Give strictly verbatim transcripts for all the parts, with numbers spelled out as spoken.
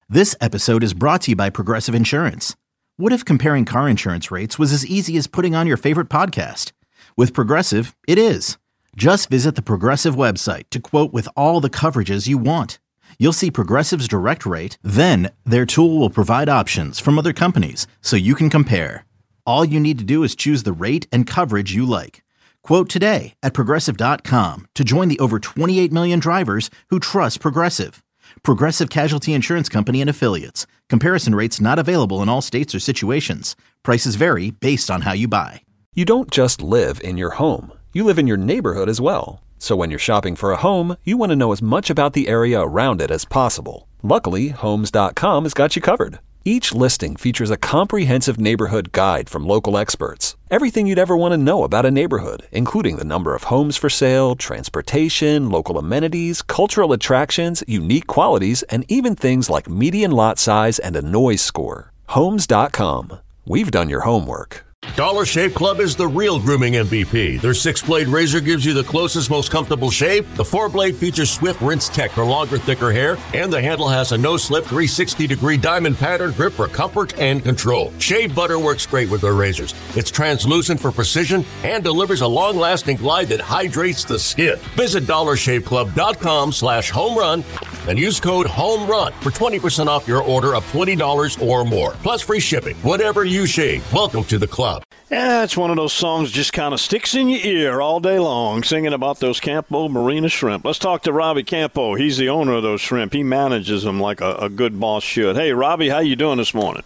This episode is brought to you by Progressive Insurance. What if comparing car insurance rates was as easy as putting on your favorite podcast? With Progressive, it is. Just visit the Progressive website to quote with all the coverages you want. You'll see Progressive's direct rate, then their tool will provide options from other companies so you can compare. All you need to do is choose the rate and coverage you like. Quote today at progressive dot com to join the over twenty-eight million drivers who trust Progressive. Progressive Casualty Insurance Company and Affiliates. Comparison rates not available in all states or situations. Prices vary based on how you buy. You don't just live in your home. You live in your neighborhood as well. So when you're shopping for a home, you want to know as much about the area around it as possible. Luckily, Homes dot com has got you covered. Each listing features a comprehensive neighborhood guide from local experts. Everything you'd ever want to know about a neighborhood, including the number of homes for sale, transportation, local amenities, cultural attractions, unique qualities, and even things like median lot size and a noise score. Homes dot com. We've done your homework. Dollar Shave Club is the real grooming M V P. Their six-blade razor gives you the closest, most comfortable shave. The four-blade features swift rinse tech for longer, thicker hair. And the handle has a no-slip three hundred sixty degree diamond pattern grip for comfort and control. Shave butter works great with their razors. It's translucent for precision and delivers a long-lasting glide that hydrates the skin. Visit dollar shave club dot com slash home run and use code HOMERUN for twenty percent off your order of twenty dollars or more. Plus free shipping. Whatever you shave, welcome to the club. Yeah, it's one of those songs just kind of sticks in your ear all day long, singing about those Campo Marina shrimp. Let's talk to Robbie Campo. He's the owner of those shrimp. He manages them like a, a good boss should. Hey, Robbie, how you doing this morning?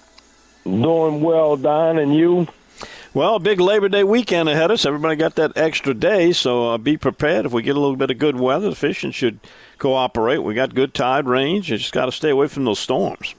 Doing well, Don, and you? Well, big Labor Day weekend ahead of us. Everybody got that extra day, so uh, be prepared. If we get a little bit of good weather, the fishing should cooperate. We got good tide range. You just got to stay away from those storms.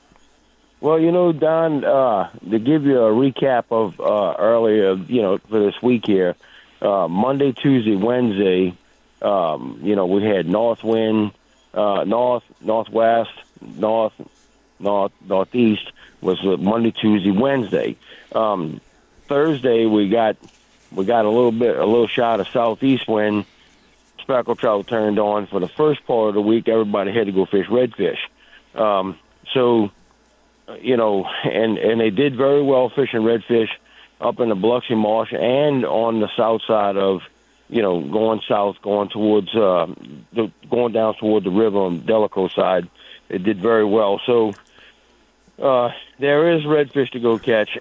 Well, you know, Don, uh, to give you a recap of uh, earlier, you know, for this week here, uh, Monday, Tuesday, Wednesday, um, you know, we had north wind, uh, north, northwest, north, north, northeast was Monday, Tuesday, Wednesday. Um, Thursday, we got we got a little bit, a little shot of southeast wind. Speckled trout turned on. For the first part of the week, everybody had to go fish redfish. Um, so. You know, and, and they did very well fishing redfish up in the Biloxi Marsh and on the south side of, you know, going south, going towards, uh, the, going down toward the river on the Delco side. They did very well. So uh, there is redfish to go catch.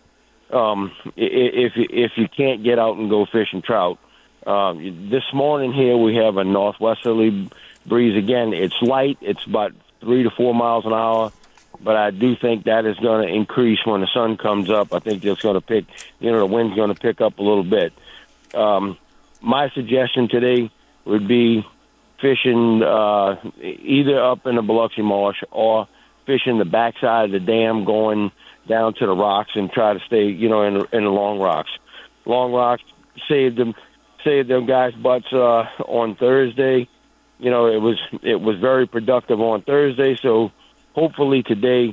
Um, if if you can't get out and go fishing trout. Um, this morning here we have a northwesterly breeze again. It's light. It's about three to four miles an hour. But I do think that is going to increase when the sun comes up. I think it's going to pick, you know, the wind's going to pick up a little bit. Um, my suggestion today would be fishing uh, either up in the Biloxi Marsh or fishing the backside of the dam going down to the rocks and try to stay, you know, in the, in the long rocks. Long rocks saved them, saved them guys' butts uh, on Thursday. You know, it was it was very productive on Thursday, so. Hopefully today,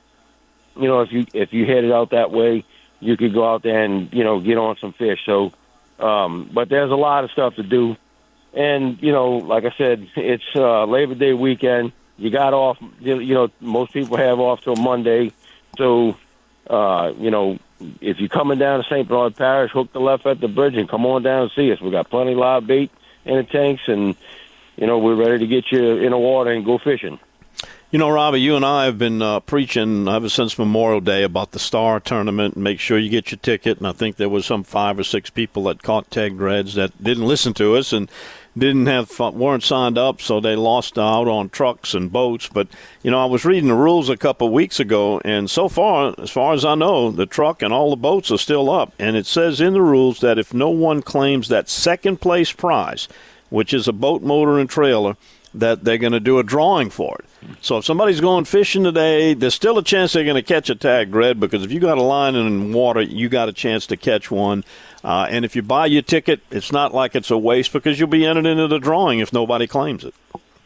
you know, if you if you headed out that way, you could go out there and, you know, get on some fish. So, um, but there's a lot of stuff to do. And, you know, like I said, it's uh, Labor Day weekend. You got off, you know, most people have off till Monday. So, uh, you know, if you're coming down to Saint Bernard Parish, hook the left at the bridge and come on down and see us. We got plenty of live bait in the tanks, and, you know, we're ready to get you in the water and go fishing. You know, Robbie, you and I have been uh, preaching ever since Memorial Day about the Star Tournament. Make sure you get your ticket. And I think there was some five or six people that caught tagged reds that didn't listen to us and didn't have weren't signed up, so they lost out on trucks and boats. But, you know, I was reading the rules a couple of weeks ago, and so far, as far as I know, the truck and all the boats are still up. And it says in the rules that if no one claims that second-place prize, which is a boat, motor, and trailer, that they're going to do a drawing for it. So if somebody's going fishing today, there's still a chance they're going to catch a tagged red, because if you got a line in water, you got a chance to catch one. Uh, and if you buy your ticket, it's not like it's a waste, because you'll be entered into the drawing if nobody claims it.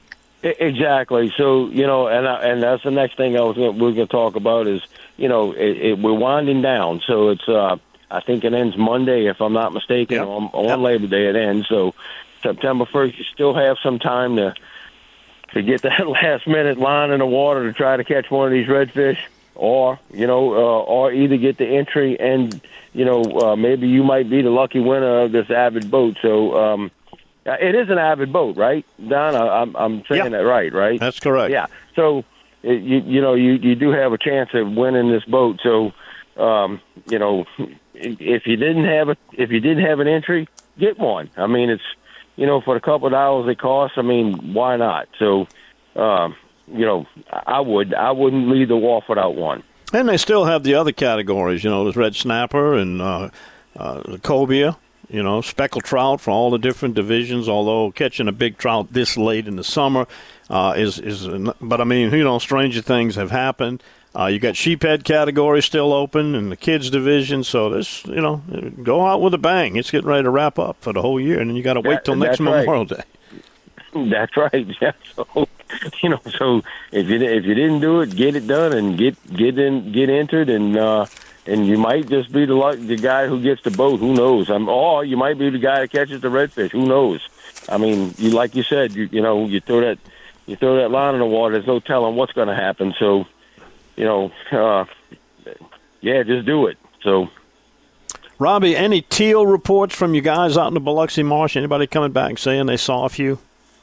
Exactly. So, you know, and I, and that's the next thing I was gonna, we're going to talk about is, you know, it, it, we're winding down. So it's, uh, I think it ends Monday, if I'm not mistaken, yep. on, on yep. Labor Day it ends. So September first, you still have some time to to get that last minute line in the water to try to catch one of these redfish, or you know, uh, or either get the entry and you know uh, maybe you might be the lucky winner of this avid boat. So um, it is an avid boat, right, Don? I, I'm I'm saying yeah. that right, right? That's correct. Yeah. So it, you you know you you do have a chance of winning this boat. So um, you know if you didn't have a if you didn't have an entry, get one. I mean it's. You know, for the couple of dollars it costs, I mean, why not? So, um, you know, I would, I wouldn't leave the wharf without one. And they still have the other categories, you know, there's red snapper and uh, uh, the cobia, you know, speckled trout for all the different divisions, although catching a big trout this late in the summer uh, is, is, but I mean, you know, stranger things have happened. Uh, you got sheephead category still open in the kids division, so this, you know, go out with a bang. It's getting ready to wrap up for the whole year, and then you got to wait till that, next right. Memorial Day. That's right. Yeah. So, you know, so if you if you didn't do it, get it done and get get in get entered, and uh, and you might just be the luck, the guy who gets the boat. Who knows? I'm, or you might be the guy that catches the redfish. Who knows? I mean, you like you said, you you know, you throw that you throw that line in the water. There's no telling what's going to happen. So. You know, uh, yeah, just do it. So, Robbie, any teal reports from you guys out in the Biloxi Marsh? Anybody coming back saying they saw a few?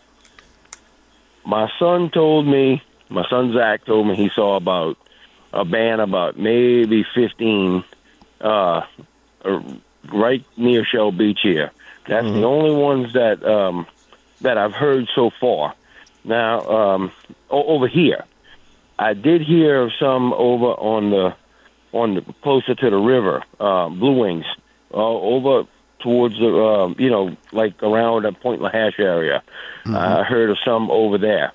My son told me, my son Zach told me he saw about a band about maybe fifteen uh, right near Shell Beach here. That's mm-hmm. the only ones that um, that I've heard so far. Now, um, over here. I did hear of some over on the on the closer to the river, uh, Blue Wings, uh, over towards the uh, you know like around the Point Lahash area. Mm-hmm. Uh, I heard of some over there.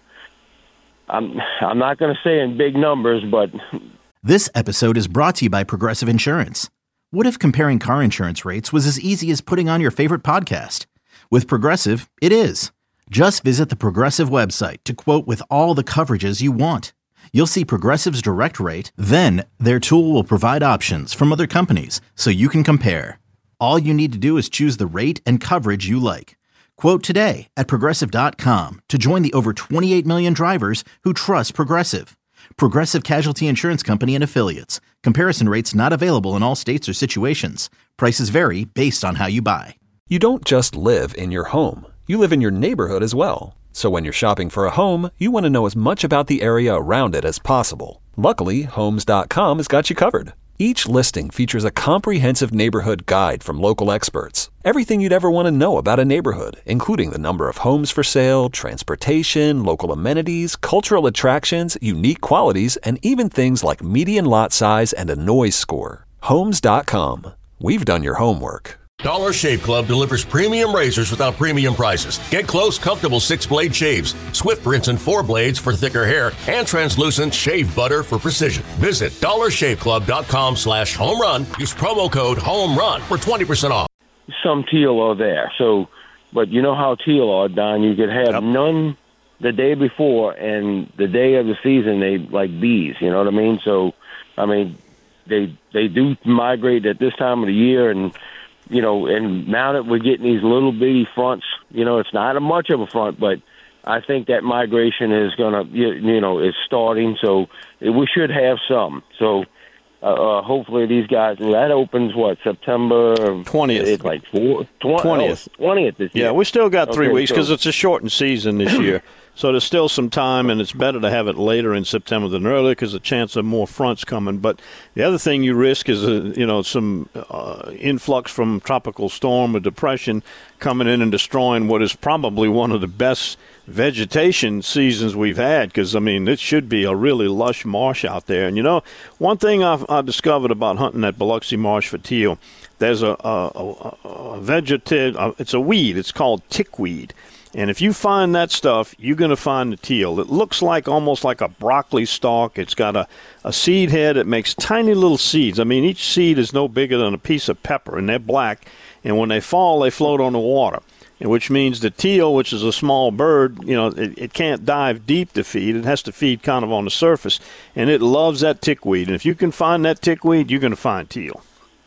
I'm I'm not going to say in big numbers, but this episode is brought to you by Progressive Insurance. What if comparing car insurance rates was as easy as putting on your favorite podcast? With Progressive, it is. Just visit the Progressive website to quote with all the coverages you want. You'll see Progressive's direct rate, then their tool will provide options from other companies so you can compare. All you need to do is choose the rate and coverage you like. Quote today at Progressive dot com to join the over twenty-eight million drivers who trust Progressive. Progressive Casualty Insurance Company and Affiliates. Comparison rates not available in all states or situations. Prices vary based on how you buy. You don't just live in your home. You live in your neighborhood as well. So when you're shopping for a home, you want to know as much about the area around it as possible. Luckily, Homes dot com has got you covered. Each listing features a comprehensive neighborhood guide from local experts. Everything you'd ever want to know about a neighborhood, including the number of homes for sale, transportation, local amenities, cultural attractions, unique qualities, and even things like median lot size and a noise score. Homes dot com. We've done your homework. Dollar Shave Club delivers premium razors without premium prices. Get close, comfortable six-blade shaves, swift rinse and four blades for thicker hair, and translucent shave butter for precision. Visit dollar shave club dot com slash home run. Use promo code HOMERUN for twenty percent off. Some teal are there. So, but you know how teal are, Don. You could have yep. none the day before, and the day of the season, they like bees. You know what I mean? So, I mean, they they do migrate at this time of the year, and you know, and now that we're getting these little bitty fronts, you know, it's not a much of a front, but I think that migration is going to, you know, is starting. So we should have some. So uh, uh, hopefully these guys, that opens what, September twentieth. It's like four, tw- twentieth. Oh, twentieth this year. Yeah, we still got three okay, weeks because so. it's a shortened season this year. So there's still some time, and it's better to have it later in September than earlier because the chance of more fronts coming. But the other thing you risk is, uh, you know, some uh, influx from tropical storm or depression coming in and destroying what is probably one of the best vegetation seasons we've had because, I mean, it should be a really lush marsh out there. And, you know, one thing I've, I discovered about hunting at Biloxi Marsh for teal, there's a, a, a, a vegetative, uh, it's a weed, it's called tickweed. And if you find that stuff, you're going to find the teal. It looks like almost like a broccoli stalk. It's got a, a seed head that makes tiny little seeds. I mean, each seed is no bigger than a piece of pepper, and they're black. And when they fall, they float on the water, and which means the teal, which is a small bird, you know, it, it can't dive deep to feed. It has to feed kind of on the surface, and it loves that tickweed. And if you can find that tickweed, you're going to find teal.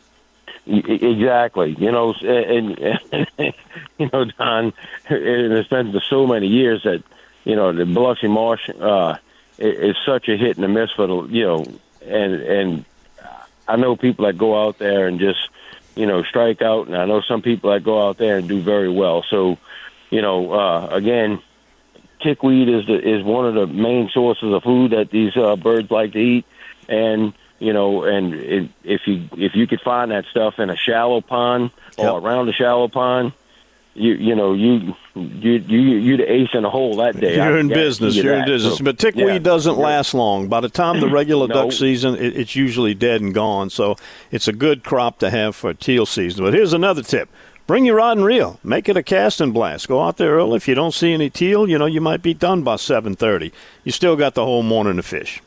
Exactly. You know, and, and you know, Don, it's been for so many years that, you know, the Biloxi Marsh uh, is, is such a hit and a miss for the, you know, and and I know people that go out there and just, you know, strike out, and I know some people that go out there and do very well. So, you know, uh, again, tickweed is the, is one of the main sources of food that these uh, birds like to eat, and you know, and it, if you if you could find that stuff in a shallow pond or yep. around a shallow pond, you you know you you you you're the ace in the hole that day. You're I in business. You you're that. in business. So, but tickweed yeah. doesn't last long. By the time the regular no. duck season, it, it's usually dead and gone. So it's a good crop to have for teal season. But here's another tip. Bring your rod and reel. Make it a casting blast. Go out there early. If you don't see any teal, you know, you might be done by seven thirty. You still got the whole morning to fish.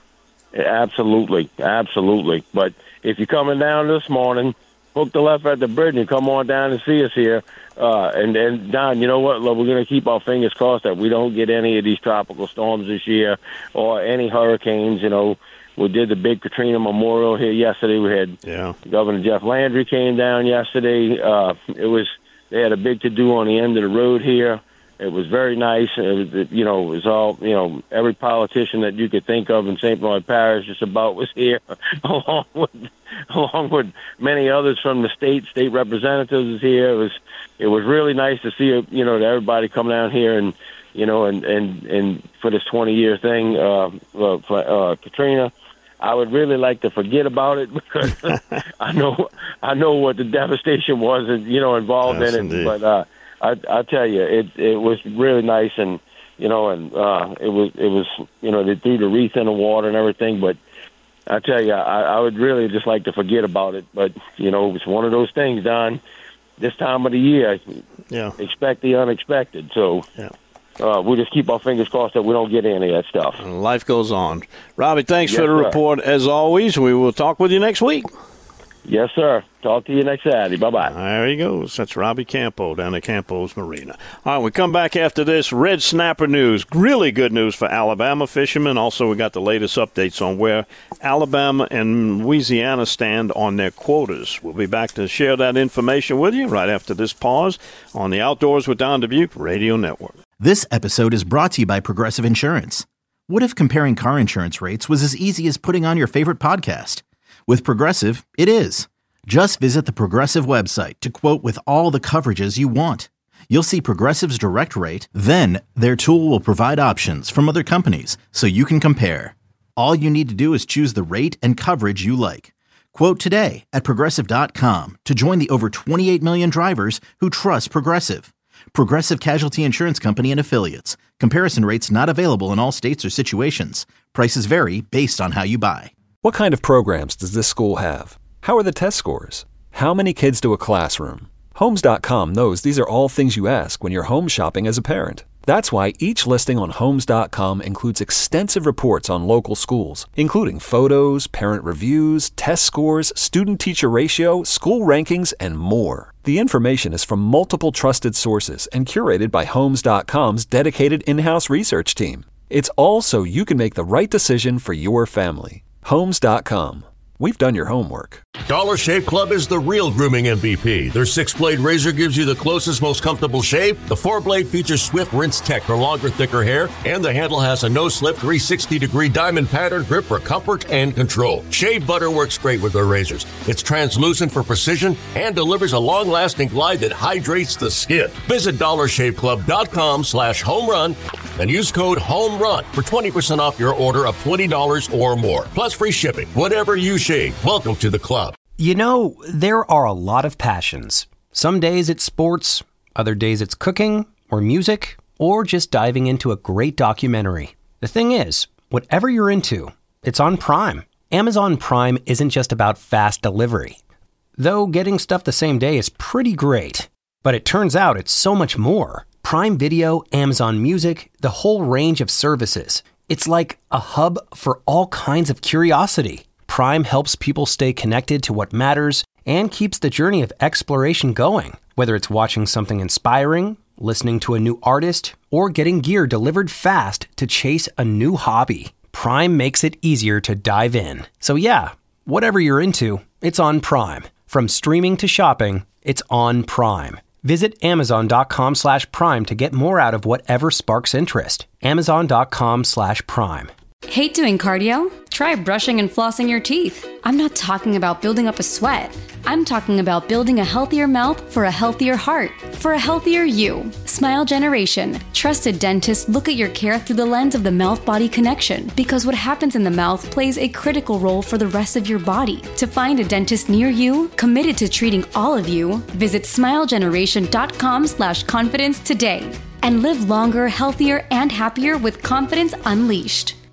Absolutely. Absolutely. But if you're coming down this morning, hook the left at the bridge and come on down and see us here. Uh, and, and, Don, you know what? Look, we're going to keep our fingers crossed that we don't get any of these tropical storms this year or any hurricanes. You know, we did the big Katrina Memorial here yesterday. We had yeah. Governor Jeff Landry came down yesterday. Uh, it was they had a big to-do on the end of the road here. It was very nice. It was, you know, it was all, you know, every politician that you could think of in Saint Bernard Parish just about was here, along with along with many others from the state. State representatives is here. It was it was really nice to see, you know, everybody come down here and, you know, and and, and for this twenty-year thing uh, for uh, Katrina. I would really like to forget about it because I know I know what the devastation was, and you know, involved yes, in it. Indeed. But uh, I I tell you, it it was really nice, and you know, and uh, it was it was you know they threw the wreath in the water and everything. But I tell you, I, I would really just like to forget about it. But you know, it's one of those things, Don. This time of the year, yeah, expect the unexpected. So. Yeah. Uh, we'll just keep our fingers crossed that we don't get any of that stuff. Life goes on. Robbie, thanks yes, for the sir. report. As always, we will talk with you next week. Yes, sir. Talk to you next Saturday. Bye-bye. There he goes. That's Robbie Campo down at Campo's Marina. All right, we come back after this. Red snapper news. Really good news for Alabama fishermen. Also, we got the latest updates on where Alabama and Louisiana stand on their quotas. We'll be back to share that information with you right after this pause on the Outdoors with Don Dubuque Radio Network. This episode is brought to you by Progressive Insurance. What if comparing car insurance rates was as easy as putting on your favorite podcast? With Progressive, it is. Just visit the Progressive website to quote with all the coverages you want. You'll see Progressive's direct rate, then their tool will provide options from other companies so you can compare. All you need to do is choose the rate and coverage you like. Quote today at Progressive dot com to join the over twenty-eight million drivers who trust Progressive. Progressive Casualty Insurance Company and Affiliates. Comparison rates not available in all states or situations. Prices vary based on how you buy. What kind of programs does this school have? How are the test scores? How many kids do a classroom? Homes dot com knows these are all things you ask when you're home shopping as a parent. That's why each listing on Homes dot com includes extensive reports on local schools, including photos, parent reviews, test scores, student-teacher ratio, school rankings, and more. The information is from multiple trusted sources and curated by Homes dot com's dedicated in-house research team. It's all so you can make the right decision for your family. Homes dot com. We've done your homework. Dollar Shave Club is the real grooming M V P. Their six-blade razor gives you the closest, most comfortable shave. The four-blade features swift rinse tech for longer, thicker hair. And the handle has a no-slip three hundred sixty degree diamond pattern grip for comfort and control. Shave butter works great with their razors. It's translucent for precision and delivers a long-lasting glide that hydrates the skin. Visit dollar shave club dot com slash home run and use code HOMERUN for twenty percent off your order of twenty dollars or more. Plus free shipping. Whatever you shave, welcome to the club. You know, there are a lot of passions. Some days it's sports, other days it's cooking or music, or just diving into a great documentary. The thing is, whatever you're into, it's on Prime. Amazon Prime isn't just about fast delivery. Though getting stuff the same day is pretty great. But it turns out it's so much more. Prime Video, Amazon Music, the whole range of services. It's like a hub for all kinds of curiosity. Prime helps people stay connected to what matters and keeps the journey of exploration going. Whether it's watching something inspiring, listening to a new artist, or getting gear delivered fast to chase a new hobby, Prime makes it easier to dive in. So yeah, whatever you're into, it's on Prime. From streaming to shopping, it's on Prime. Visit amazon.com slash prime to get more out of whatever sparks interest. Amazon.com slash prime. Hate doing cardio? Try brushing and flossing your teeth. I'm not talking about building up a sweat. I'm talking about building a healthier mouth for a healthier heart, for a healthier you. Smile Generation. Trusted dentists look at your care through the lens of the mouth-body connection, because what happens in the mouth plays a critical role for the rest of your body. To find a dentist near you, committed to treating all of you, visit smilegeneration.com slash confidence today. And live longer, healthier, and happier with confidence unleashed.